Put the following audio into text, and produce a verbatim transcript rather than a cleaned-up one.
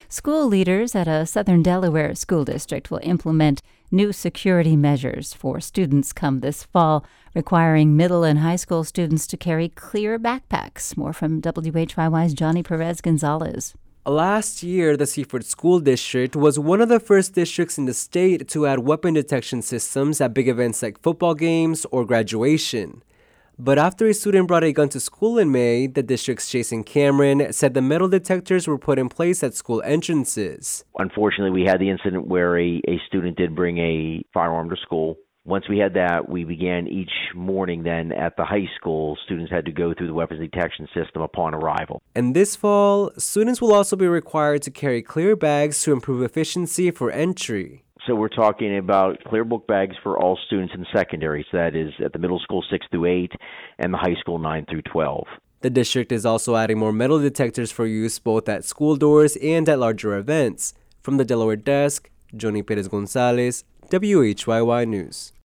School leaders at a southern Delaware school district will implement new security measures for students come this fall, requiring middle and high school students to carry clear backpacks. More from W H Y Y's Johnny Perez Gonzalez. Last year, the Seaford School District was one of the first districts in the state to add weapon detection systems at big events like football games or graduation. But after a student brought a gun to school in May, the district's Jason Cameron said the metal detectors were put in place at school entrances. Unfortunately, we had the incident where a, a student did bring a firearm to school. Once we had that, we began each morning then at the high school, students had to go through the weapons detection system upon arrival. And this fall, students will also be required to carry clear bags to improve efficiency for entry. So we're talking about clear book bags for all students in secondary. So that is at the middle school six through eight and the high school nine through twelve. The district is also adding more metal detectors for use both at school doors and at larger events. From the Delaware desk, Johnny Perez Gonzalez, W H Y Y News.